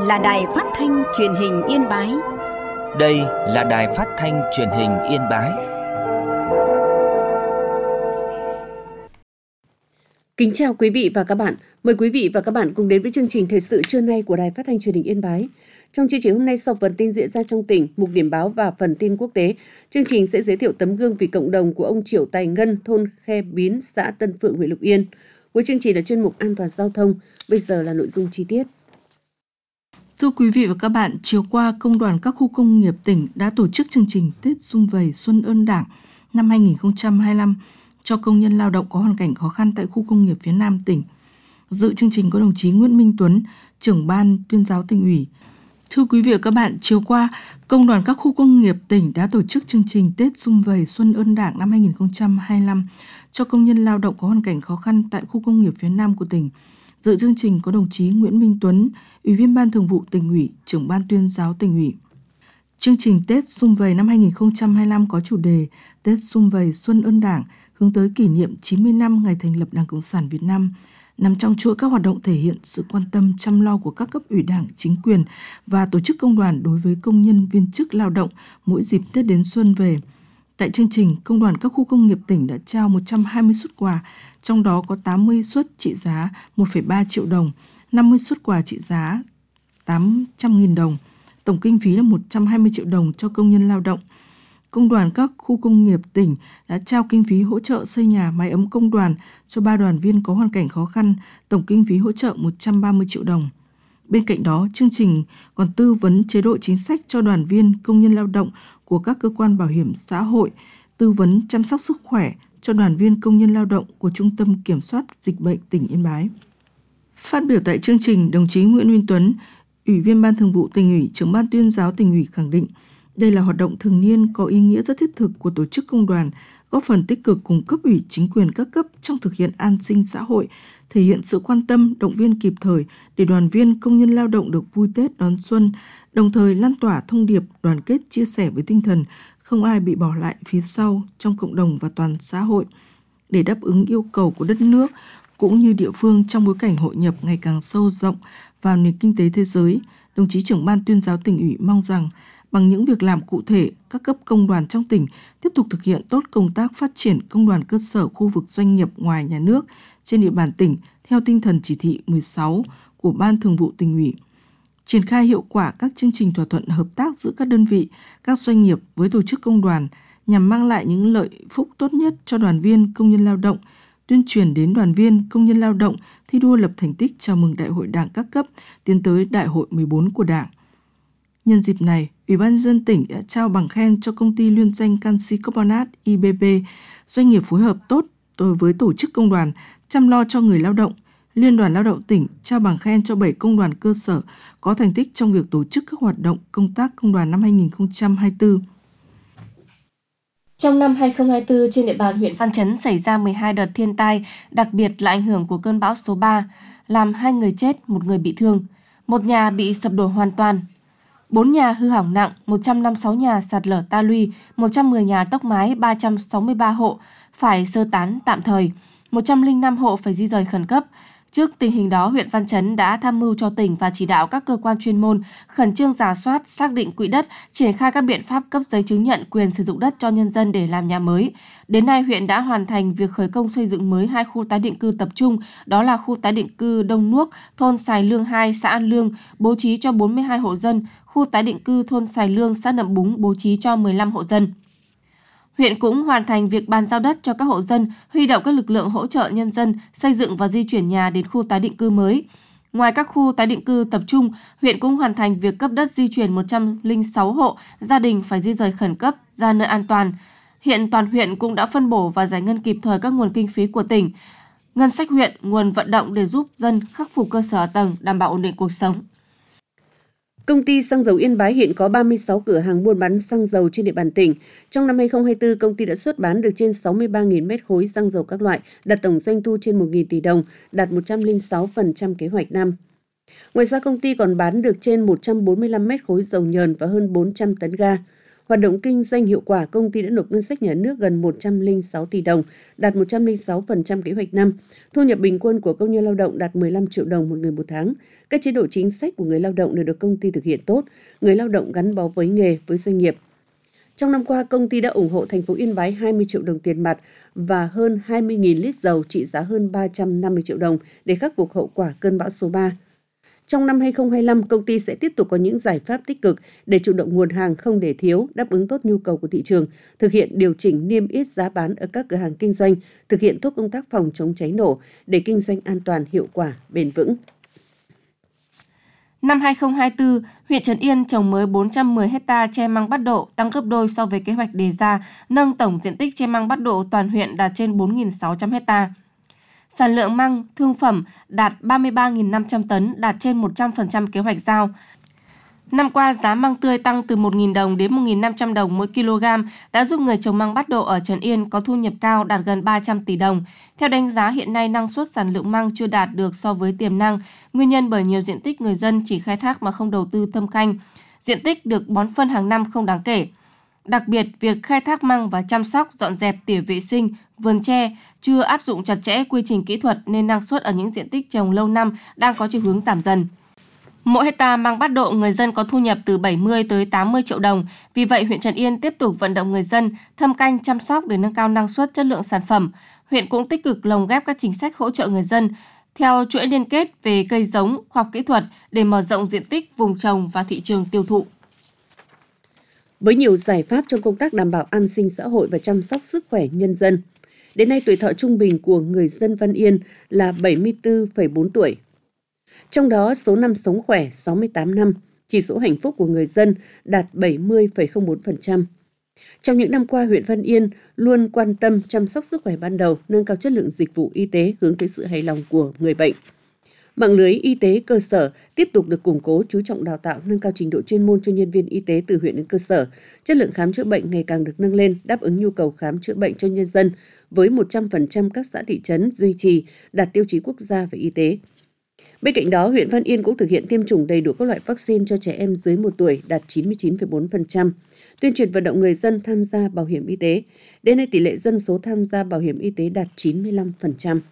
là Đài Phát thanh Truyền hình Yên Bái. Đây là Đài Phát thanh Truyền hình Yên Bái. Kính chào quý vị và các bạn. Mời quý vị và các bạn cùng đến với chương trình thời sự trưa nay của Đài Phát thanh Truyền hình Yên Bái. Trong chương trình hôm nay, sau phần tin diễn ra trong tỉnh, mục điểm báo và phần tin quốc tế, chương trình sẽ giới thiệu tấm gương vì cộng đồng của ông Triệu Tài Ngân, thôn Khe Bín, xã Tân Phượng, huyện Lục Yên. Cuối chương trình là chuyên mục an toàn giao thông. Bây giờ là nội dung chi tiết. Thưa quý vị và các bạn, chiều qua, Công đoàn các khu công nghiệp tỉnh đã tổ chức chương trình Tết Sum Vầy Xuân Ơn Đảng năm 2025 cho công nhân lao động có hoàn cảnh khó khăn tại khu công nghiệp phía Nam tỉnh. Dự chương trình có đồng chí Nguyễn Minh Tuấn, trưởng ban tuyên giáo tỉnh ủy. Thưa quý vị và các bạn, chiều qua, Công đoàn các khu công nghiệp tỉnh đã tổ chức chương trình Tết Sum Vầy Xuân Ơn Đảng năm 2025 cho công nhân lao động có hoàn cảnh khó khăn tại khu công nghiệp phía Nam của tỉnh. Dự chương trình có đồng chí Nguyễn Minh Tuấn, Ủy viên Ban Thường vụ Tỉnh ủy, trưởng ban tuyên giáo Tỉnh ủy. Chương trình Tết Sum Vầy năm 2025 có chủ đề Tết Sum Vầy Xuân Ơn Đảng, hướng tới kỷ niệm 90 năm ngày thành lập Đảng Cộng sản Việt Nam, nằm trong chuỗi các hoạt động thể hiện sự quan tâm chăm lo của các cấp ủy Đảng, chính quyền và tổ chức công đoàn đối với công nhân viên chức lao động mỗi dịp Tết đến xuân về. Tại chương trình, Công đoàn các khu công nghiệp tỉnh đã trao 120 suất quà, trong đó có 80 suất trị giá 1,3 triệu đồng, 50 suất quà trị giá 800.000 đồng. Tổng kinh phí là 120 triệu đồng cho công nhân lao động. Công đoàn các khu công nghiệp tỉnh đã trao kinh phí hỗ trợ xây nhà mái ấm công đoàn cho 3 đoàn viên có hoàn cảnh khó khăn, tổng kinh phí hỗ trợ 130 triệu đồng. Bên cạnh đó, chương trình còn tư vấn chế độ chính sách cho đoàn viên công nhân lao động của các cơ quan bảo hiểm xã hội, tư vấn chăm sóc sức khỏe cho đoàn viên công nhân lao động của Trung tâm Kiểm soát Dịch bệnh tỉnh Yên Bái. Phát biểu tại chương trình, đồng chí Nguyễn Minh Tuấn, Ủy viên Ban Thường vụ Tỉnh ủy, trưởng ban tuyên giáo Tỉnh ủy khẳng định đây là hoạt động thường niên có ý nghĩa rất thiết thực của tổ chức công đoàn, góp phần tích cực cùng cấp ủy chính quyền các cấp trong thực hiện an sinh xã hội, thể hiện sự quan tâm, động viên kịp thời để đoàn viên công nhân lao động được vui Tết đón xuân, đồng thời lan tỏa thông điệp đoàn kết chia sẻ với tinh thần không ai bị bỏ lại phía sau trong cộng đồng và toàn xã hội. Để đáp ứng yêu cầu của đất nước cũng như địa phương trong bối cảnh hội nhập ngày càng sâu rộng vào nền kinh tế thế giới, đồng chí trưởng ban tuyên giáo Tỉnh ủy mong rằng bằng những việc làm cụ thể, các cấp công đoàn trong tỉnh tiếp tục thực hiện tốt công tác phát triển công đoàn cơ sở khu vực doanh nghiệp ngoài nhà nước trên địa bàn tỉnh theo tinh thần chỉ thị 16 của Ban Thường vụ Tỉnh ủy. Triển khai hiệu quả các chương trình thỏa thuận hợp tác giữa các đơn vị, các doanh nghiệp với tổ chức công đoàn nhằm mang lại những lợi phúc tốt nhất cho đoàn viên công nhân lao động, tuyên truyền đến đoàn viên công nhân lao động thi đua lập thành tích chào mừng Đại hội Đảng các cấp tiến tới Đại hội 14 của Đảng. Nhân dịp này, Ủy ban nhân dân tỉnh đã trao bằng khen cho công ty liên danh canxi carbonat IBB, doanh nghiệp phối hợp tốt với tổ chức công đoàn, chăm lo cho người lao động. Liên đoàn Lao động tỉnh trao bằng khen cho 7 công đoàn cơ sở có thành tích trong việc tổ chức các hoạt động công tác công đoàn năm 2024. Trong năm 2024, trên địa bàn huyện Văn Chấn xảy ra 12 đợt thiên tai, đặc biệt là ảnh hưởng của cơn bão số 3, làm 2 người chết, 1 người bị thương. 1 nhà bị sập đổ hoàn toàn, 4 nhà hư hỏng nặng, 156 nhà sạt lở ta luy, 110 nhà tốc mái, 363 hộ phải sơ tán tạm thời, 105 hộ phải di rời khẩn cấp. Trước tình hình đó, huyện Văn Chấn đã tham mưu cho tỉnh và chỉ đạo các cơ quan chuyên môn khẩn trương rà soát, xác định quỹ đất, triển khai các biện pháp cấp giấy chứng nhận quyền sử dụng đất cho nhân dân để làm nhà mới. Đến nay, huyện đã hoàn thành việc khởi công xây dựng mới 2 khu tái định cư tập trung, đó là khu tái định cư Đông Nuốc, thôn Sài Lương 2, xã An Lương, bố trí cho 42 hộ dân, khu tái định cư thôn Sài Lương, xã Nậm Búng, bố trí cho 15 hộ dân. Huyện cũng hoàn thành việc bàn giao đất cho các hộ dân, huy động các lực lượng hỗ trợ nhân dân xây dựng và di chuyển nhà đến khu tái định cư mới. Ngoài các khu tái định cư tập trung, huyện cũng hoàn thành việc cấp đất di chuyển 106 hộ gia đình phải di rời khẩn cấp ra nơi an toàn. Hiện toàn huyện cũng đã phân bổ và giải ngân kịp thời các nguồn kinh phí của tỉnh, ngân sách huyện, nguồn vận động để giúp dân khắc phục cơ sở hạ tầng, đảm bảo ổn định cuộc sống. Công ty xăng dầu Yên Bái hiện có 36 cửa hàng buôn bán xăng dầu trên địa bàn tỉnh. Trong năm 2024, công ty đã xuất bán được trên 63.000 mét khối xăng dầu các loại, đạt tổng doanh thu trên 1.000 tỷ đồng, đạt 106% kế hoạch năm. Ngoài ra, công ty còn bán được trên 145 mét khối dầu nhờn và hơn 400 tấn ga. Hoạt động kinh doanh hiệu quả, công ty đã nộp ngân sách nhà nước gần 106 tỷ đồng, đạt 106% kế hoạch năm. Thu nhập bình quân của công nhân lao động đạt 15 triệu đồng một người một tháng. Các chế độ chính sách của người lao động đều được công ty thực hiện tốt, người lao động gắn bó với nghề, với doanh nghiệp. Trong năm qua, công ty đã ủng hộ thành phố Yên Bái 20 triệu đồng tiền mặt và hơn 20.000 lít dầu trị giá hơn 350 triệu đồng để khắc phục hậu quả cơn bão số 3. Trong năm 2025, công ty sẽ tiếp tục có những giải pháp tích cực để chủ động nguồn hàng không để thiếu, đáp ứng tốt nhu cầu của thị trường, thực hiện điều chỉnh niêm yết giá bán ở các cửa hàng kinh doanh, thực hiện tốt công tác phòng chống cháy nổ để kinh doanh an toàn, hiệu quả, bền vững. Năm 2024, huyện Trấn Yên trồng mới 410 ha tre măng bắt độ, tăng gấp đôi so với kế hoạch đề ra, nâng tổng diện tích tre măng bắt độ toàn huyện đạt trên 4.600 ha. Sản lượng măng thương phẩm đạt 33.500 tấn, đạt trên 100% kế hoạch giao. Năm qua, giá măng tươi tăng từ 1.000 đồng đến 1.500 đồng mỗi kg đã giúp người trồng măng bắt độ ở Trấn Yên có thu nhập cao, đạt gần 300 tỷ đồng. Theo đánh giá, hiện nay năng suất sản lượng măng chưa đạt được so với tiềm năng, nguyên nhân bởi nhiều diện tích người dân chỉ khai thác mà không đầu tư thâm canh. Diện tích được bón phân hàng năm không đáng kể. Đặc biệt, việc khai thác măng và chăm sóc, dọn dẹp, tỉa vệ sinh, vườn tre chưa áp dụng chặt chẽ quy trình kỹ thuật nên năng suất ở những diện tích trồng lâu năm đang có chiều hướng giảm dần. Mỗi hecta măng bắt độ, người dân có thu nhập từ 70 tới 80 triệu đồng. Vì vậy, huyện Trấn Yên tiếp tục vận động người dân thâm canh chăm sóc để nâng cao năng suất, chất lượng sản phẩm. Huyện cũng tích cực lồng ghép các chính sách hỗ trợ người dân theo chuỗi liên kết về cây giống, khoa học kỹ thuật để mở rộng diện tích vùng trồng và thị trường tiêu thụ. Với nhiều giải pháp trong công tác đảm bảo an sinh xã hội và chăm sóc sức khỏe nhân dân, đến nay tuổi thọ trung bình của người dân Văn Yên là 74,4 tuổi. Trong đó, số năm sống khỏe 68 năm, chỉ số hạnh phúc của người dân đạt 70,04%. Trong những năm qua, huyện Văn Yên luôn quan tâm chăm sóc sức khỏe ban đầu, nâng cao chất lượng dịch vụ y tế hướng tới sự hài lòng của người bệnh. Mạng lưới y tế cơ sở tiếp tục được củng cố, chú trọng đào tạo, nâng cao trình độ chuyên môn cho nhân viên y tế từ huyện đến cơ sở. Chất lượng khám chữa bệnh ngày càng được nâng lên, đáp ứng nhu cầu khám chữa bệnh cho nhân dân, với 100% các xã thị trấn duy trì đạt tiêu chí quốc gia về y tế. Bên cạnh đó, huyện Văn Yên cũng thực hiện tiêm chủng đầy đủ các loại vaccine cho trẻ em dưới 1 tuổi đạt 99,4%, tuyên truyền vận động người dân tham gia bảo hiểm y tế. Đến nay, tỷ lệ dân số tham gia bảo hiểm y tế đạt 95%.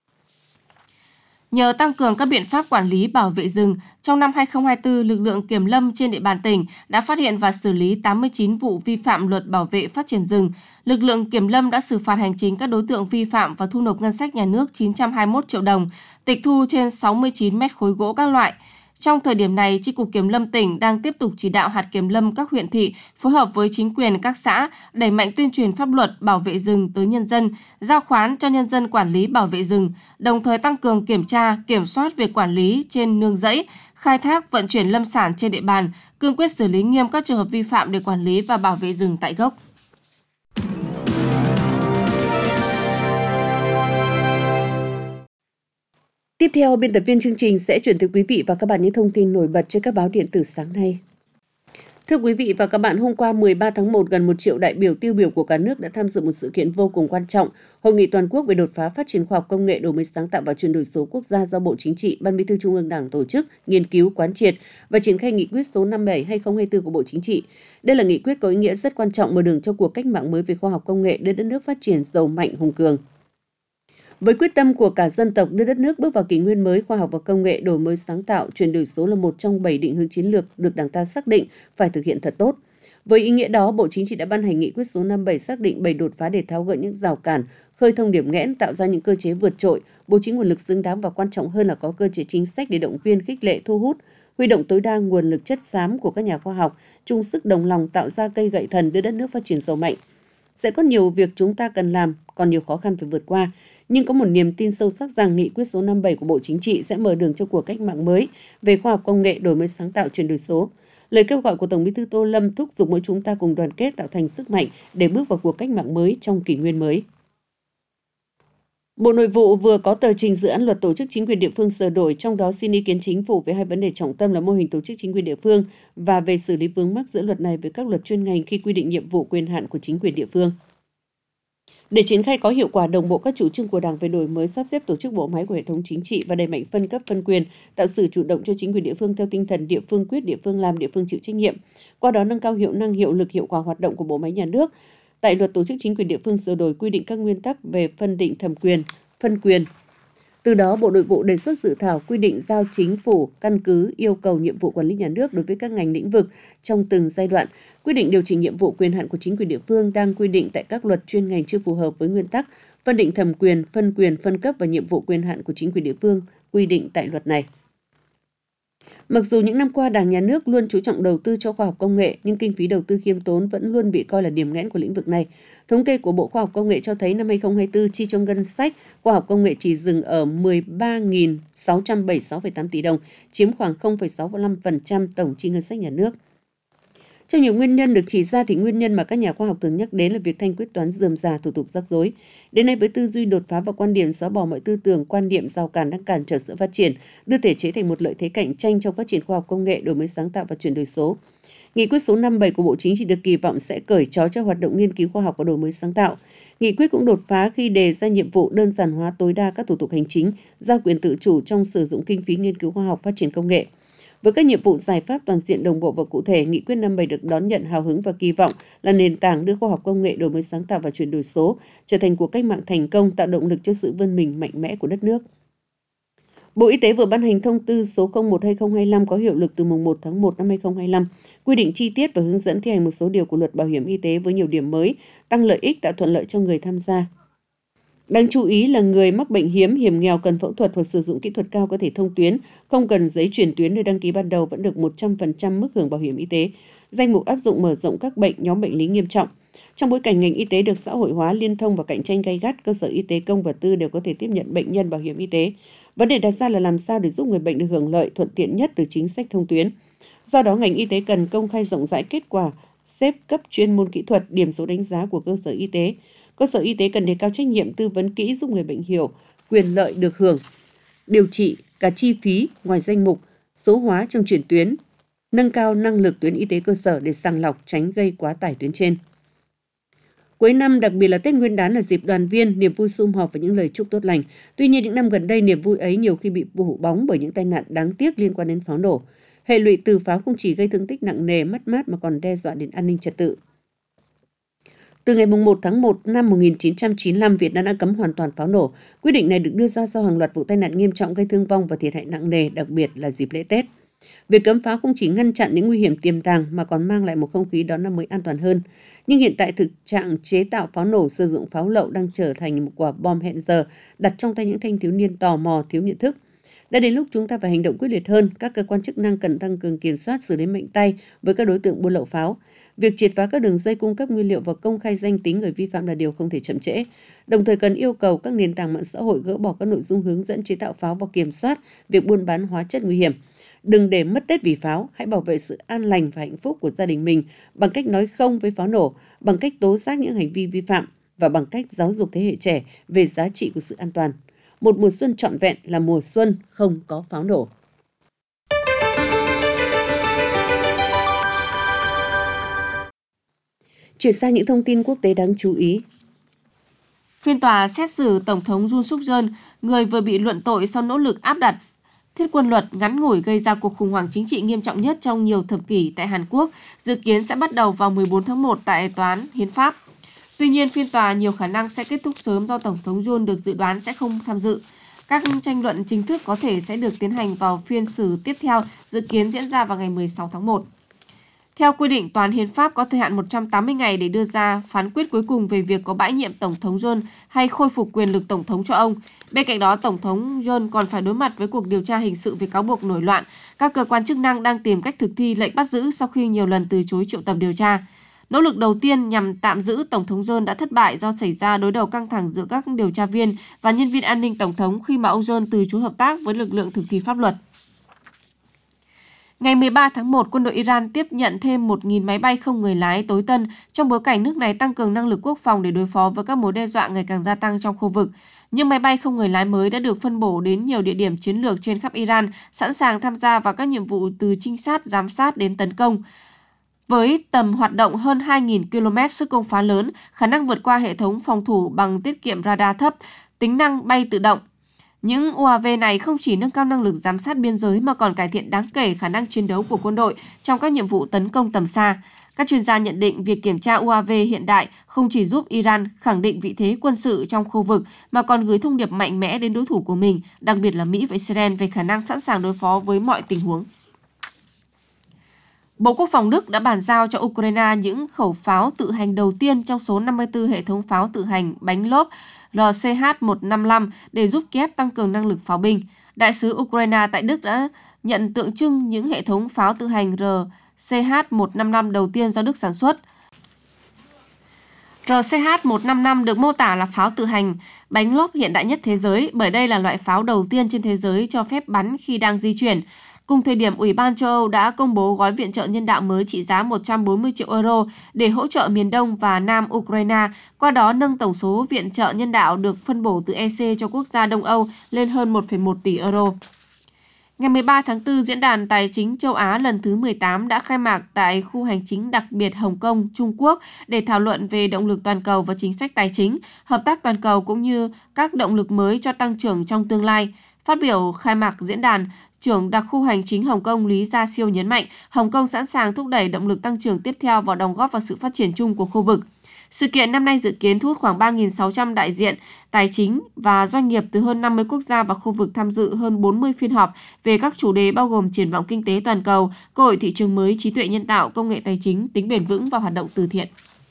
Nhờ tăng cường các biện pháp quản lý bảo vệ rừng, trong năm 2024, lực lượng kiểm lâm trên địa bàn tỉnh đã phát hiện và xử lý 89 vụ vi phạm luật bảo vệ phát triển rừng. Lực lượng kiểm lâm đã xử phạt hành chính các đối tượng vi phạm và thu nộp ngân sách nhà nước 921 triệu đồng, tịch thu trên 69 mét khối gỗ các loại. Trong thời điểm này, Chi cục Kiểm lâm tỉnh đang tiếp tục chỉ đạo hạt kiểm lâm các huyện thị phối hợp với chính quyền các xã đẩy mạnh tuyên truyền pháp luật bảo vệ rừng tới nhân dân, giao khoán cho nhân dân quản lý bảo vệ rừng, đồng thời tăng cường kiểm tra, kiểm soát việc quản lý trên nương rẫy, khai thác, vận chuyển lâm sản trên địa bàn, cương quyết xử lý nghiêm các trường hợp vi phạm để quản lý và bảo vệ rừng tại gốc. Tiếp theo, biên tập viên chương trình sẽ chuyển tới quý vị và các bạn những thông tin nổi bật trên các báo điện tử sáng nay. Thưa quý vị và các bạn, hôm qua 13 tháng 1, gần 1 triệu đại biểu tiêu biểu của cả nước đã tham dự một sự kiện vô cùng quan trọng, Hội nghị toàn quốc về đột phá phát triển khoa học công nghệ, đổi mới sáng tạo và chuyển đổi số quốc gia do Bộ Chính trị, Ban Bí thư Trung ương Đảng tổ chức, nghiên cứu, quán triệt và triển khai nghị quyết số 57/2024 của Bộ Chính trị. Đây là nghị quyết có ý nghĩa rất quan trọng, mở đường cho cuộc cách mạng mới về khoa học công nghệ đưa đất nước phát triển giàu mạnh hùng cường. Với quyết tâm của cả dân tộc đưa đất nước bước vào kỷ nguyên mới, khoa học và công nghệ, đổi mới sáng tạo, chuyển đổi số là một trong 7 định hướng chiến lược được Đảng ta xác định phải thực hiện thật tốt. Với ý nghĩa đó, Bộ Chính trị đã ban hành nghị quyết số 57 xác định 7 đột phá để tháo gỡ những rào cản, khơi thông điểm nghẽn, tạo ra những cơ chế vượt trội, bố trí nguồn lực xứng đáng và quan trọng hơn là có cơ chế chính sách để động viên, khích lệ, thu hút, huy động tối đa nguồn lực chất xám của các nhà khoa học, chung sức đồng lòng tạo ra cây gậy thần đưa đất nước phát triển giàu mạnh. Sẽ có nhiều việc chúng ta cần làm, còn nhiều khó khăn phải vượt qua. Nhưng có một niềm tin sâu sắc rằng nghị quyết số 57 của Bộ Chính trị sẽ mở đường cho cuộc cách mạng mới về khoa học công nghệ, đổi mới sáng tạo, chuyển đổi số. Lời kêu gọi của Tổng Bí thư Tô Lâm thúc giục mỗi chúng ta cùng đoàn kết tạo thành sức mạnh để bước vào cuộc cách mạng mới trong kỷ nguyên mới. Bộ Nội vụ vừa có tờ trình dự án luật tổ chức chính quyền địa phương sửa đổi, trong đó xin ý kiến chính phủ về hai vấn đề trọng tâm là mô hình tổ chức chính quyền địa phương và về xử lý vướng mắc giữa luật này với các luật chuyên ngành khi quy định nhiệm vụ quyền hạn của chính quyền địa phương. Để triển khai có hiệu quả đồng bộ các chủ trương của Đảng về đổi mới sắp xếp tổ chức bộ máy của hệ thống chính trị và đẩy mạnh phân cấp phân quyền, tạo sự chủ động cho chính quyền địa phương theo tinh thần địa phương quyết, địa phương làm, địa phương chịu trách nhiệm, qua đó nâng cao hiệu năng, hiệu lực, hiệu quả hoạt động của bộ máy nhà nước. Tại Luật Tổ chức Chính quyền địa phương sửa đổi quy định các nguyên tắc về phân định thẩm quyền, phân quyền. Từ đó, Bộ Nội vụ đề xuất dự thảo quy định giao Chính phủ căn cứ yêu cầu nhiệm vụ quản lý nhà nước đối với các ngành lĩnh vực trong từng giai đoạn, quy định điều chỉnh nhiệm vụ quyền hạn của chính quyền địa phương đang quy định tại các luật chuyên ngành chưa phù hợp với nguyên tắc phân định thẩm quyền, phân cấp và nhiệm vụ quyền hạn của chính quyền địa phương quy định tại luật này. Mặc dù những năm qua Đảng, Nhà nước luôn chú trọng đầu tư cho khoa học công nghệ, nhưng kinh phí đầu tư khiêm tốn vẫn luôn bị coi là điểm nghẽn của lĩnh vực này. Thống kê của Bộ Khoa học Công nghệ cho thấy năm 2024 chi cho ngân sách khoa học công nghệ chỉ dừng ở 13.676,8 tỷ đồng, chiếm khoảng 0,65% tổng chi ngân sách nhà nước. Trong nhiều nguyên nhân được chỉ ra thì nguyên nhân mà các nhà khoa học thường nhắc đến là việc thanh quyết toán rườm rà, thủ tục rắc rối. Đến nay với tư duy đột phá và quan điểm xóa bỏ mọi tư tưởng, quan niệm rào cản đang cản trở sự phát triển, đưa thể chế thành một lợi thế cạnh tranh trong phát triển khoa học công nghệ, đổi mới sáng tạo và chuyển đổi số. Nghị quyết số 57 của Bộ Chính trị được kỳ vọng sẽ cởi trói cho hoạt động nghiên cứu khoa học và đổi mới sáng tạo. Nghị quyết cũng đột phá khi đề ra nhiệm vụ đơn giản hóa tối đa các thủ tục hành chính, giao quyền tự chủ trong sử dụng kinh phí nghiên cứu khoa học phát triển công nghệ. Với các nhiệm vụ giải pháp toàn diện, đồng bộ và cụ thể, Nghị quyết 57 được đón nhận hào hứng và kỳ vọng là nền tảng đưa khoa học công nghệ, đổi mới sáng tạo và chuyển đổi số trở thành cuộc cách mạng thành công, tạo động lực cho sự vươn mình mạnh mẽ của đất nước. Bộ Y tế vừa ban hành thông tư số 01/2025 có hiệu lực từ mùng 1 tháng 1 năm 2025, quy định chi tiết và hướng dẫn thi hành một số điều của Luật Bảo hiểm y tế với nhiều điểm mới, tăng lợi ích, tạo thuận lợi cho người tham gia. Đáng chú ý là người mắc bệnh hiếm, hiểm nghèo cần phẫu thuật hoặc sử dụng kỹ thuật cao có thể thông tuyến, không cần giấy chuyển tuyến nơi đăng ký ban đầu vẫn được 100% mức hưởng bảo hiểm y tế. Danh mục áp dụng mở rộng các bệnh, nhóm bệnh lý nghiêm trọng. Trong bối cảnh ngành y tế được xã hội hóa, liên thông và cạnh tranh gay gắt, cơ sở y tế công và tư đều có thể tiếp nhận bệnh nhân bảo hiểm y tế. Vấn đề đặt ra là làm sao để giúp người bệnh được hưởng lợi thuận tiện nhất từ chính sách thông tuyến. Do đó, ngành y tế cần công khai rộng rãi kết quả xếp cấp chuyên môn kỹ thuật, điểm số đánh giá của cơ sở y tế. Cơ sở y tế cần đề cao trách nhiệm tư vấn kỹ giúp người bệnh hiểu quyền lợi được hưởng, điều trị, cả chi phí ngoài danh mục, số hóa trong chuyển tuyến, nâng cao năng lực tuyến y tế cơ sở để sàng lọc, tránh gây quá tải tuyến trên. Cuối năm, đặc biệt là Tết Nguyên đán là dịp đoàn viên, niềm vui sum họp và những lời chúc tốt lành. Tuy nhiên, những năm gần đây, niềm vui ấy nhiều khi bị phủ bóng bởi những tai nạn đáng tiếc liên quan đến pháo nổ. Hệ lụy từ pháo không chỉ gây thương tích nặng nề, mất mát mà còn đe dọa đến an ninh trật tự. Từ ngày 1 tháng 1 năm 1995, Việt Nam đã cấm hoàn toàn pháo nổ. Quyết định này được đưa ra sau hàng loạt vụ tai nạn nghiêm trọng gây thương vong và thiệt hại nặng nề, đặc biệt là dịp lễ Tết. Việc cấm pháo không chỉ ngăn chặn những nguy hiểm tiềm tàng mà còn mang lại một không khí đón năm mới an toàn hơn. Nhưng hiện tại thực trạng chế tạo pháo nổ, sử dụng pháo lậu đang trở thành một quả bom hẹn giờ đặt trong tay những thanh thiếu niên tò mò, thiếu nhận thức. Đã đến lúc chúng ta phải hành động quyết liệt hơn, các cơ quan chức năng cần tăng cường kiểm soát, xử lý mạnh tay với các đối tượng buôn lậu pháo. Việc triệt phá các đường dây cung cấp nguyên liệu và công khai danh tính người vi phạm là điều không thể chậm trễ. Đồng thời cần yêu cầu các nền tảng mạng xã hội gỡ bỏ các nội dung hướng dẫn chế tạo pháo và kiểm soát việc buôn bán hóa chất nguy hiểm. Đừng để mất Tết vì pháo, hãy bảo vệ sự an lành và hạnh phúc của gia đình mình bằng cách nói không với pháo nổ, bằng cách tố giác những hành vi vi phạm và bằng cách giáo dục thế hệ trẻ về giá trị của sự an toàn. Một mùa xuân trọn vẹn là mùa xuân không có pháo nổ. Chuyển sang những thông tin quốc tế đáng chú ý. Phiên tòa xét xử Tổng thống Yoon Suk Yeol, người vừa bị luận tội sau nỗ lực áp đặt thiết quân luật ngắn ngủi gây ra cuộc khủng hoảng chính trị nghiêm trọng nhất trong nhiều thập kỷ tại Hàn Quốc, dự kiến sẽ bắt đầu vào 14 tháng 1 tại Tòa án Hiến pháp. Tuy nhiên, phiên tòa nhiều khả năng sẽ kết thúc sớm do Tổng thống Yoon được dự đoán sẽ không tham dự. Các tranh luận chính thức có thể sẽ được tiến hành vào phiên xử tiếp theo, dự kiến diễn ra vào ngày 16 tháng 1. Theo quy định, Tòa án Hiến pháp có thời hạn 180 ngày để đưa ra phán quyết cuối cùng về việc có bãi nhiệm Tổng thống Yoon hay khôi phục quyền lực Tổng thống cho ông. Bên cạnh đó, Tổng thống Yoon còn phải đối mặt với cuộc điều tra hình sự về cáo buộc nổi loạn. Các cơ quan chức năng đang tìm cách thực thi lệnh bắt giữ sau khi nhiều lần từ chối triệu tập điều tra. Nỗ lực đầu tiên nhằm tạm giữ Tổng thống Yoon đã thất bại do xảy ra đối đầu căng thẳng giữa các điều tra viên và nhân viên an ninh Tổng thống khi mà ông Yoon từ chối hợp tác với lực lượng thực thi pháp luật. Ngày 13 tháng 1, quân đội Iran tiếp nhận thêm 1.000 máy bay không người lái tối tân trong bối cảnh nước này tăng cường năng lực quốc phòng để đối phó với các mối đe dọa ngày càng gia tăng trong khu vực. Những máy bay không người lái mới đã được phân bổ đến nhiều địa điểm chiến lược trên khắp Iran, sẵn sàng tham gia vào các nhiệm vụ từ trinh sát, giám sát đến tấn công. Với tầm hoạt động hơn 2.000 km, sức công phá lớn, khả năng vượt qua hệ thống phòng thủ bằng tiết kiệm radar thấp, tính năng bay tự động. Những UAV này không chỉ nâng cao năng lực giám sát biên giới mà còn cải thiện đáng kể khả năng chiến đấu của quân đội trong các nhiệm vụ tấn công tầm xa. Các chuyên gia nhận định việc kiểm tra UAV hiện đại không chỉ giúp Iran khẳng định vị thế quân sự trong khu vực mà còn gửi thông điệp mạnh mẽ đến đối thủ của mình, đặc biệt là Mỹ và Israel về khả năng sẵn sàng đối phó với mọi tình huống. Bộ Quốc phòng Đức đã bàn giao cho Ukraine những khẩu pháo tự hành đầu tiên trong số 54 hệ thống pháo tự hành bánh lốp RCH-155 để giúp Kiev tăng cường năng lực pháo binh. Đại sứ Ukraine tại Đức đã nhận tượng trưng những hệ thống pháo tự hành RCH-155 đầu tiên do Đức sản xuất. RCH-155 được mô tả là pháo tự hành bánh lốp hiện đại nhất thế giới bởi đây là loại pháo đầu tiên trên thế giới cho phép bắn khi đang di chuyển. Cùng thời điểm, Ủy ban châu Âu đã công bố gói viện trợ nhân đạo mới trị giá 140 triệu euro để hỗ trợ miền Đông và Nam Ukraine, qua đó nâng tổng số viện trợ nhân đạo được phân bổ từ EC cho quốc gia Đông Âu lên hơn 1,1 tỷ euro. Ngày 13 tháng 4, Diễn đàn Tài chính châu Á lần thứ 18 đã khai mạc tại khu hành chính đặc biệt Hồng Kông, Trung Quốc để thảo luận về động lực toàn cầu và chính sách tài chính, hợp tác toàn cầu cũng như các động lực mới cho tăng trưởng trong tương lai. Phát biểu khai mạc diễn đàn, Trưởng đặc khu hành chính Hồng Kông Lý Gia Siêu nhấn mạnh Hồng Kông sẵn sàng thúc đẩy động lực tăng trưởng tiếp theo và đóng góp vào sự phát triển chung của khu vực. Sự kiện năm nay dự kiến thu hút khoảng 3.600 đại diện tài chính và doanh nghiệp từ hơn 50 quốc gia và khu vực tham dự hơn 40 phiên họp về các chủ đề bao gồm triển vọng kinh tế toàn cầu, cơ hội thị trường mới, trí tuệ nhân tạo, công nghệ tài chính, tính bền vững và hoạt động từ thiện.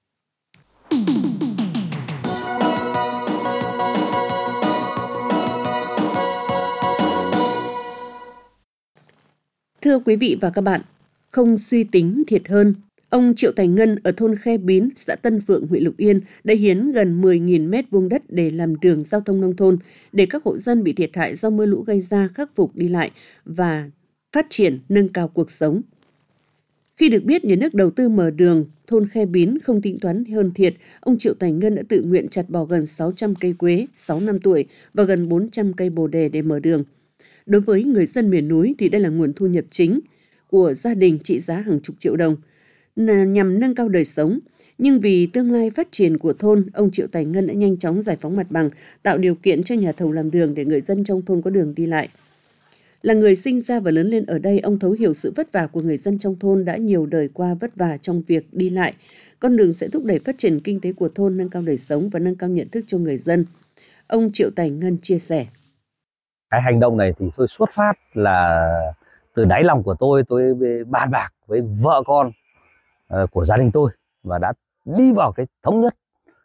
Thưa quý vị và các bạn, không suy tính thiệt hơn, ông Triệu Tài Ngân ở thôn Khe Bín, xã Tân Phượng, huyện Lục Yên đã hiến gần 10.000 mét vuông đất để làm đường giao thông nông thôn để các hộ dân bị thiệt hại do mưa lũ gây ra khắc phục đi lại và phát triển nâng cao cuộc sống. Khi được biết nhà nước đầu tư mở đường, thôn Khe Bín không tính toán hơn thiệt, ông Triệu Tài Ngân đã tự nguyện chặt bỏ gần 600 cây quế 6 năm tuổi và gần 400 cây bồ đề để mở đường. Đối với người dân miền núi thì đây là nguồn thu nhập chính của gia đình trị giá hàng chục triệu đồng nhằm nâng cao đời sống. Nhưng vì tương lai phát triển của thôn, ông Triệu Tài Ngân đã nhanh chóng giải phóng mặt bằng, tạo điều kiện cho nhà thầu làm đường để người dân trong thôn có đường đi lại. Là người sinh ra và lớn lên ở đây, ông thấu hiểu sự vất vả của người dân trong thôn đã nhiều đời qua vất vả trong việc đi lại. Con đường sẽ thúc đẩy phát triển kinh tế của thôn, nâng cao đời sống và nâng cao nhận thức cho người dân. Ông Triệu Tài Ngân chia sẻ. Cái hành động này thì tôi xuất phát là từ đáy lòng của tôi bàn bạc với vợ con của gia đình tôi và đã đi vào cái thống nhất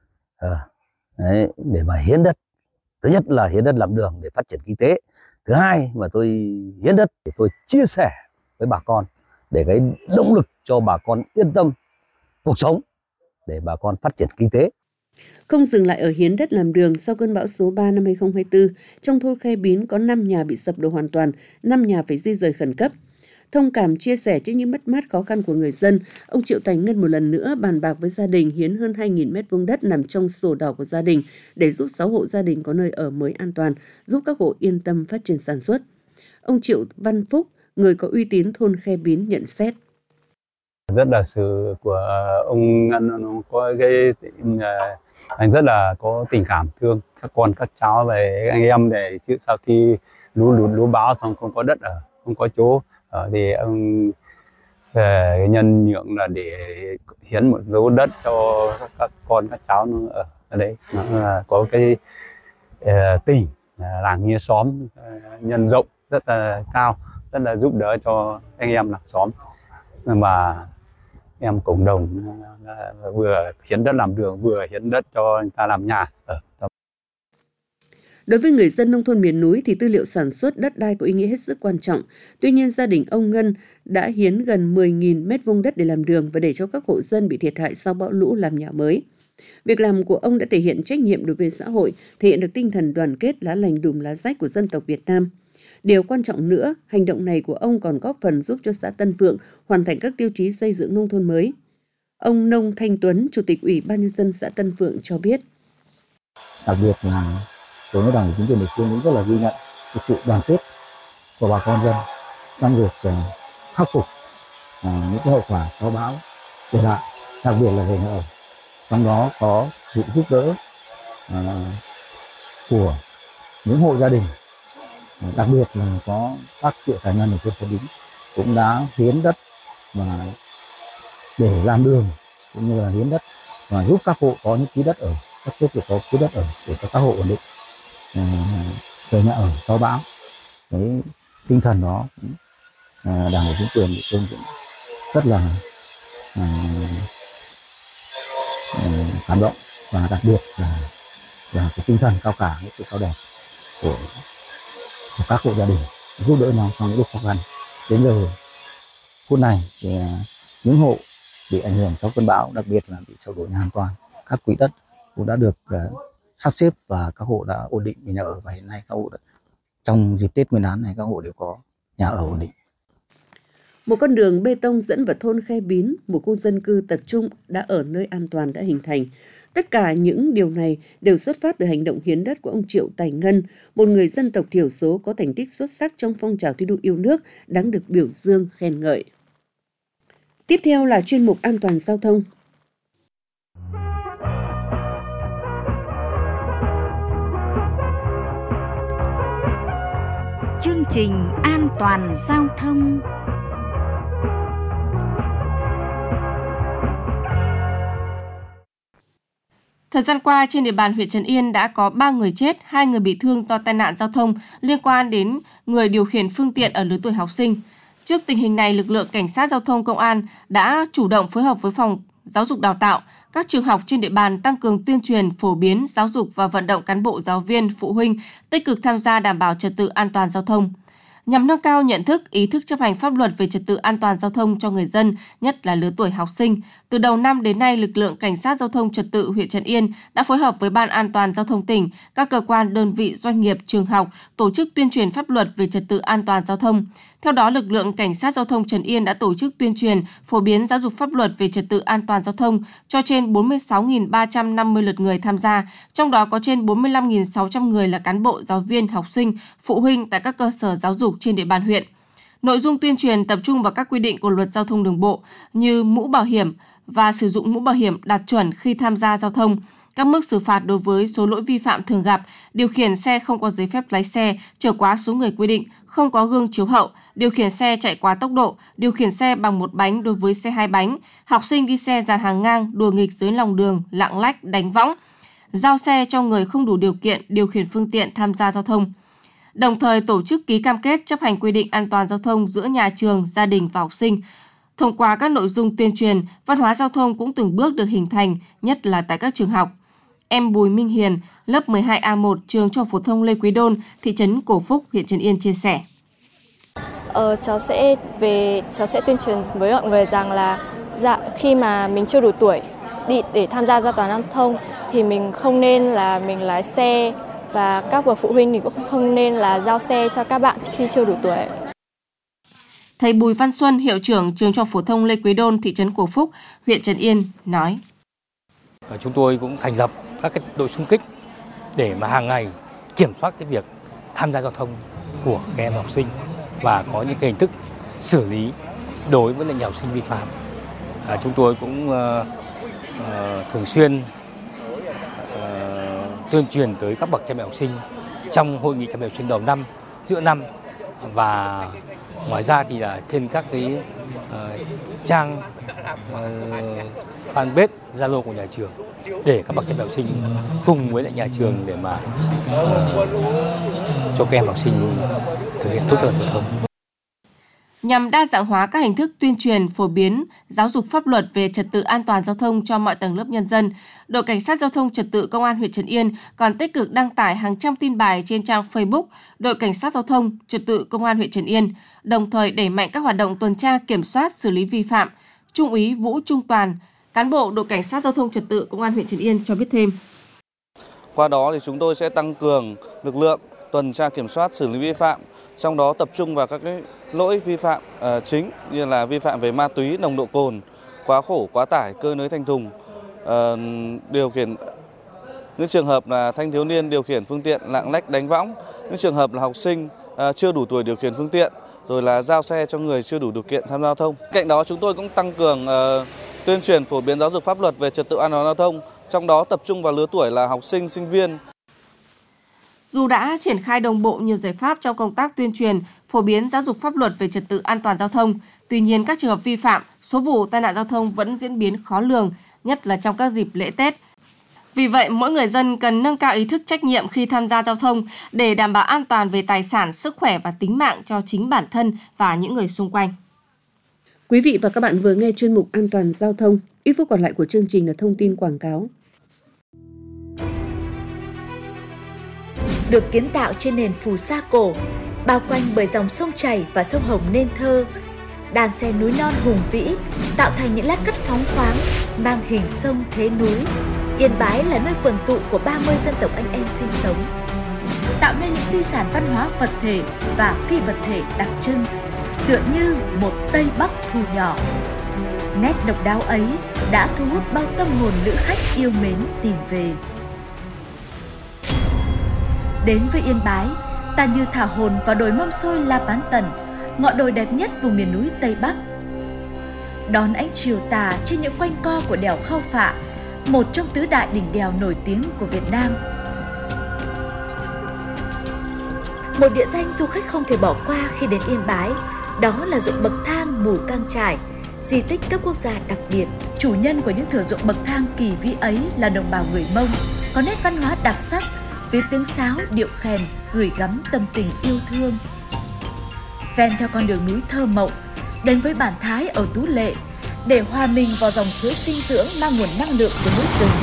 để mà hiến đất. Thứ nhất là hiến đất làm đường để phát triển kinh tế. Thứ hai mà tôi hiến đất để tôi chia sẻ với bà con để cái động lực cho bà con yên tâm cuộc sống, để bà con phát triển kinh tế. Không dừng lại ở hiến đất làm đường, sau cơn bão số 3 năm 2024, trong thôn Khe Bín có 5 nhà bị sập đổ hoàn toàn, 5 nhà phải di rời khẩn cấp. Thông cảm chia sẻ trước những mất mát khó khăn của người dân, ông Triệu Tài Ngân một lần nữa bàn bạc với gia đình hiến hơn 2.000 mét vuông đất nằm trong sổ đỏ của gia đình để giúp 6 hộ gia đình có nơi ở mới an toàn, giúp các hộ yên tâm phát triển sản xuất. Ông Triệu Văn Phúc, người có uy tín thôn Khe Bín nhận xét. Rất là sự của ông Ngân có cái anh rất là có tình cảm thương các con các cháu về anh em, để chứ sau khi lũ bão xong không có đất ở, không có chỗ ở thì ông nhân nhượng là để hiến một số đất cho các con các cháu nó ở đấy. Nó là có cái tình làng nghĩa xóm nhân rộng rất là cao, rất là giúp đỡ cho anh em làng xóm mà em cộng đồng vừa hiến đất làm đường vừa hiến đất cho người ta làm nhà ở. Đối với người dân nông thôn miền núi thì tư liệu sản xuất đất đai có ý nghĩa hết sức quan trọng. Tuy nhiên gia đình ông Ngân đã hiến gần 10.000 mét vuông đất để làm đường và để cho các hộ dân bị thiệt hại sau bão lũ làm nhà mới. Việc làm của ông đã thể hiện trách nhiệm đối với xã hội, thể hiện được tinh thần đoàn kết lá lành đùm lá rách của dân tộc Việt Nam. Điều quan trọng nữa, hành động này của ông còn góp phần giúp cho xã Tân Phượng hoàn thành các tiêu chí xây dựng nông thôn mới. Ông Nông Thanh Tuấn, Chủ tịch Ủy ban nhân dân xã Tân Phượng cho biết. Đặc biệt là đối với Đảng, chính quyền địa phương cũng rất là ghi nhận sự đoàn kết của bà con dân trong việc khắc phục những hậu quả sau bão để lại, đặc biệt là về nhà ở. Trong đó có sự giúp đỡ của những hộ gia đình, đặc biệt là có các cựu cá nhân ở trên phố Đính cũng đã hiến đất và để làm đường, cũng như là hiến đất và giúp các hộ có những quỹ đất ở, các tiếp tục có quỹ đất ở để cho các hộ ổn định về nhà ở sau bão. Cái tinh thần đó Đảng ủy chính quyền địa phương cũng rất là cảm động, và đặc biệt là cái tinh thần cao cả, cái sự cao đẹp của các hộ gia đình giúp đỡ nhau trong những lúc khó khăn. Đến giờ phút này thì những hộ bị ảnh hưởng sau cơn bão, đặc biệt là bị sập đổ nhà hoàn toàn, các quỹ đất cũng đã được sắp xếp và các hộ đã ổn định về nhà ở, và hiện nay các hộ trong dịp Tết Nguyên đán này các hộ đều có nhà ở ổn định. Một con đường bê tông dẫn vào thôn Khe Bín, một khu dân cư tập trung đã ở nơi an toàn đã hình thành. Tất cả những điều này đều xuất phát từ hành động hiến đất của ông Triệu Tài Ngân, một người dân tộc thiểu số có thành tích xuất sắc trong phong trào thi đua yêu nước, đáng được biểu dương khen ngợi. Tiếp theo là chuyên mục an toàn giao thông. Chương trình an toàn giao thông. Thời gian qua, trên địa bàn huyện Trấn Yên đã có 3 người chết, 2 người bị thương do tai nạn giao thông liên quan đến người điều khiển phương tiện ở lứa tuổi học sinh. Trước tình hình này, lực lượng cảnh sát giao thông công an đã chủ động phối hợp với phòng giáo dục đào tạo, các trường học trên địa bàn tăng cường tuyên truyền, phổ biến, giáo dục và vận động cán bộ, giáo viên, phụ huynh tích cực tham gia đảm bảo trật tự an toàn giao thông. Nhằm nâng cao nhận thức, ý thức chấp hành pháp luật về trật tự an toàn giao thông cho người dân, nhất là lứa tuổi học sinh, từ đầu năm đến nay, lực lượng cảnh sát giao thông trật tự huyện Trấn Yên đã phối hợp với Ban An toàn giao thông tỉnh, các cơ quan, đơn vị, doanh nghiệp, trường học tổ chức tuyên truyền pháp luật về trật tự an toàn giao thông. Theo đó, lực lượng cảnh sát giao thông Trấn Yên đã tổ chức tuyên truyền, phổ biến giáo dục pháp luật về trật tự an toàn giao thông cho trên 46.350 lượt người tham gia, trong đó có trên 45.600 người là cán bộ, giáo viên, học sinh, phụ huynh tại các cơ sở giáo dục trên địa bàn huyện. Nội dung tuyên truyền tập trung vào các quy định của luật giao thông đường bộ như mũ bảo hiểm và sử dụng mũ bảo hiểm đạt chuẩn khi tham gia giao thông, các mức xử phạt đối với số lỗi vi phạm thường gặp, điều khiển xe không có giấy phép lái xe, chở quá số người quy định, không có gương chiếu hậu, điều khiển xe chạy quá tốc độ, điều khiển xe bằng một bánh đối với xe hai bánh, học sinh đi xe dàn hàng ngang, đùa nghịch dưới lòng đường, lạng lách, đánh võng, giao xe cho người không đủ điều kiện điều khiển phương tiện tham gia giao thông. Đồng thời tổ chức ký cam kết chấp hành quy định an toàn giao thông giữa nhà trường, gia đình và học sinh. Thông qua các nội dung tuyên truyền, văn hóa giao thông cũng từng bước được hình thành, nhất là tại các trường học. Em Bùi Minh Hiền, lớp 12A1, trường Trung học phổ thông Lê Quý Đôn, thị trấn Cổ Phúc, huyện Trấn Yên chia sẻ. Cháu sẽ tuyên truyền với mọi người rằng là khi mà mình chưa đủ tuổi để tham gia giao thông giao thông thì mình không nên là mình lái xe, và các bậc phụ huynh thì cũng không nên là giao xe cho các bạn khi chưa đủ tuổi. Thầy Bùi Văn Xuân, hiệu trưởng trường Trung học phổ thông Lê Quý Đôn, thị trấn Cổ Phúc, huyện Trấn Yên nói: Chúng tôi cũng thành lập các cái đội xung kích để mà hàng ngày kiểm soát cái việc tham gia giao thông của các em học sinh và có những cái hình thức xử lý đối với những học sinh vi phạm. Chúng tôi cũng thường xuyên tuyên truyền tới các bậc cha mẹ học sinh trong hội nghị cha mẹ học sinh đầu năm, giữa năm, và ngoài ra thì là trên các cái trang fanpage Zalo của nhà trường để các bậc cha mẹ học sinh cùng với lại nhà trường để mà cho các em học sinh thực hiện tốt luật giao thông. Nhằm đa dạng hóa các hình thức tuyên truyền, phổ biến, giáo dục pháp luật về trật tự an toàn giao thông cho mọi tầng lớp nhân dân, đội cảnh sát giao thông trật tự công an huyện Trấn Yên còn tích cực đăng tải hàng trăm tin bài trên trang Facebook đội cảnh sát giao thông trật tự công an huyện Trấn Yên, đồng thời đẩy mạnh các hoạt động tuần tra, kiểm soát, xử lý vi phạm. Trung úy Vũ Trung Toàn, cán bộ đội cảnh sát giao thông trật tự công an huyện Trấn Yên cho biết thêm. Qua đó thì chúng tôi sẽ tăng cường lực lượng tuần tra, kiểm soát, xử lý vi phạm, trong đó tập trung vào các cái lỗi vi phạm chính như là vi phạm về ma túy, nồng độ cồn, quá khổ, quá tải, cơi nới thành thùng, điều khiển những trường hợp là thanh thiếu niên điều khiển phương tiện lạng lách đánh võng, những trường hợp là học sinh chưa đủ tuổi điều khiển phương tiện, rồi là giao xe cho người chưa đủ điều kiện tham gia giao thông. Cạnh đó chúng tôi cũng tăng cường tuyên truyền phổ biến giáo dục pháp luật về trật tự an toàn giao thông, trong đó tập trung vào lứa tuổi là học sinh, sinh viên. Dù đã triển khai đồng bộ nhiều giải pháp trong công tác tuyên truyền, phổ biến giáo dục pháp luật về trật tự an toàn giao thông, tuy nhiên các trường hợp vi phạm, số vụ tai nạn giao thông vẫn diễn biến khó lường, nhất là trong các dịp lễ Tết. Vì vậy, mỗi người dân cần nâng cao ý thức trách nhiệm khi tham gia giao thông để đảm bảo an toàn về tài sản, sức khỏe và tính mạng cho chính bản thân và những người xung quanh. Quý vị và các bạn vừa nghe chuyên mục An toàn giao thông. Ít phút còn lại của chương trình là thông tin quảng cáo. Được kiến tạo trên nền phù sa cổ, bao quanh bởi dòng sông chảy và sông Hồng nên thơ, đàn xe núi non hùng vĩ tạo thành những lát cắt phóng khoáng mang hình sông thế núi. Yên Bái là nơi quần tụ của 30 dân tộc anh em sinh sống, tạo nên những di sản văn hóa vật thể và phi vật thể đặc trưng, tựa như một Tây Bắc thu nhỏ. Nét độc đáo ấy đã thu hút bao tâm hồn lữ khách yêu mến tìm về. Đến với Yên Bái, ta như thả hồn vào đồi Mâm Xôi La Bán Tần, ngọn đồi đẹp nhất vùng miền núi Tây Bắc. Đón ánh chiều tà trên những quanh co của đèo Khao Phạ, một trong tứ đại đỉnh đèo nổi tiếng của Việt Nam. Một địa danh du khách không thể bỏ qua khi đến Yên Bái, đó là ruộng bậc thang Mù Cang Chải, di tích cấp quốc gia đặc biệt. Chủ nhân của những thửa ruộng bậc thang kỳ vĩ ấy là đồng bào người Mông, có nét văn hóa đặc sắc, với tiếng sáo, điệu khèn gửi gắm tâm tình yêu thương. Ven theo con đường núi thơ mộng, đến với bản Thái ở Tú Lệ, để hòa mình vào dòng suối sinh dưỡng mang nguồn năng lượng của núi rừng.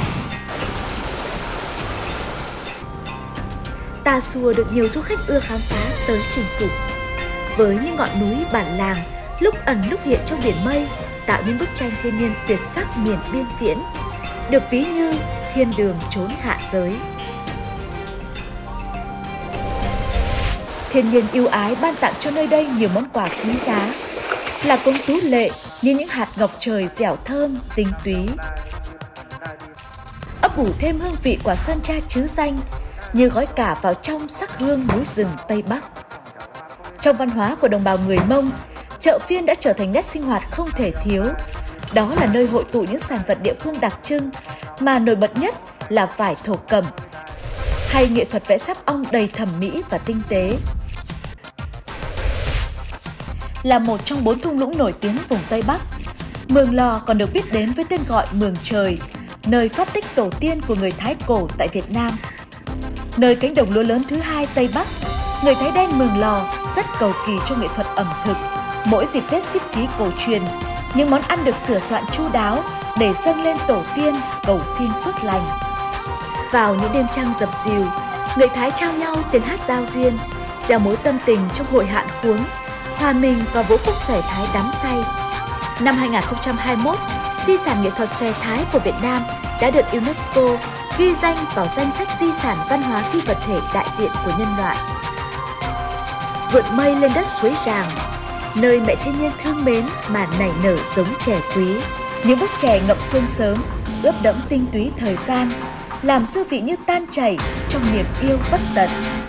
Tà Xùa được nhiều du khách ưa khám phá tới chinh phục. Với những ngọn núi bản làng, lúc ẩn lúc hiện trong biển mây, tạo nên bức tranh thiên nhiên tuyệt sắc miền biên viễn, được ví như thiên đường chốn hạ giới. Thiên nhiên ưu ái ban tặng cho nơi đây nhiều món quà quý giá, là cống Tú Lệ như những hạt ngọc trời dẻo thơm, tinh túy. Ấp ủ thêm hương vị quả sơn tra trứ danh như gói cả vào trong sắc hương núi rừng Tây Bắc. Trong văn hóa của đồng bào người Mông, chợ phiên đã trở thành nét sinh hoạt không thể thiếu. Đó là nơi hội tụ những sản vật địa phương đặc trưng, mà nổi bật nhất là vải thổ cẩm, hay nghệ thuật vẽ sáp ong đầy thẩm mỹ và tinh tế. Là một trong 4 thung lũng nổi tiếng vùng Tây Bắc, Mường Lò còn được biết đến với tên gọi Mường Trời, nơi phát tích tổ tiên của người Thái cổ tại Việt Nam. Nơi cánh đồng lúa lớn thứ hai Tây Bắc, người Thái đen Mường Lò rất cầu kỳ cho nghệ thuật ẩm thực. Mỗi dịp Tết Xíp Xí cổ truyền, những món ăn được sửa soạn chu đáo để dâng lên tổ tiên cầu xin phước lành. Vào những đêm trăng dập dìu, người Thái trao nhau tiếng hát giao duyên, gieo mối tâm tình trong hội hạn khuống, hòa mình vào vũ khúc xòe Thái đắm say. Năm 2021, di sản nghệ thuật xòe Thái của Việt Nam đã được UNESCO ghi danh vào danh sách di sản văn hóa phi vật thể đại diện của nhân loại. Vượt mây lên đất suối Ràng, nơi mẹ thiên nhiên thương mến mà nảy nở giống chè quý. Những bức chè ngậm sương sớm, ướp đẫm tinh túy thời gian, làm dư vị như tan chảy trong niềm yêu bất tận.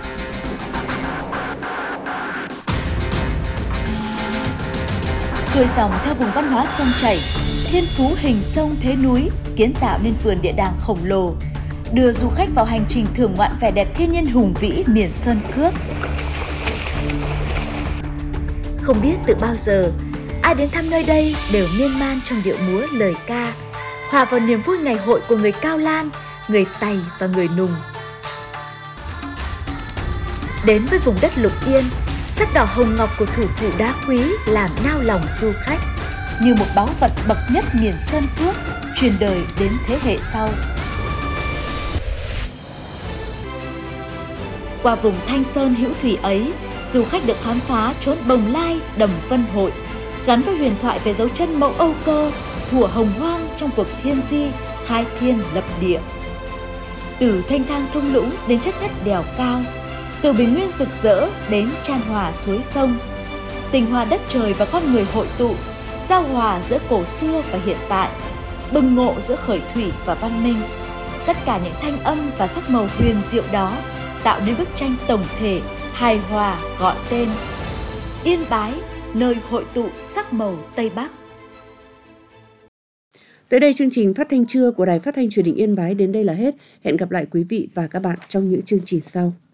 Xuôi dòng theo vùng văn hóa sông chảy, thiên phú hình sông thế núi kiến tạo nên vườn địa đàng khổng lồ, đưa du khách vào hành trình thưởng ngoạn vẻ đẹp thiên nhiên hùng vĩ miền Sơn Cước. Không biết từ bao giờ, ai đến thăm nơi đây đều miên man trong điệu múa lời ca, hòa vào niềm vui ngày hội của người Cao Lan, người Tày và người Nùng. Đến với vùng đất Lục Yên, sắc đỏ hồng ngọc của thủ phủ đá quý làm nao lòng du khách, như một báu vật bậc nhất miền Sơn Cước, truyền đời đến thế hệ sau. Qua vùng Thanh Sơn hữu thủy ấy, du khách được khám phá chốn Bồng Lai, Đầm Vân Hội, gắn với huyền thoại về dấu chân mẫu Âu Cơ, thuở hồng hoang trong cuộc thiên di, khai thiên lập địa. Từ thanh thang thung lũng đến chất ngất đèo cao, từ bình nguyên rực rỡ đến chan hòa suối sông, tình hòa đất trời và con người hội tụ, giao hòa giữa cổ xưa và hiện tại, bừng ngộ giữa khởi thủy và văn minh. Tất cả những thanh âm và sắc màu huyền diệu đó tạo nên bức tranh tổng thể hài hòa gọi tên Yên Bái, nơi hội tụ sắc màu Tây Bắc. Tới đây chương trình phát thanh trưa của Đài Phát thanh Truyền hình Yên Bái đến đây là hết. Hẹn gặp lại quý vị và các bạn trong những chương trình sau.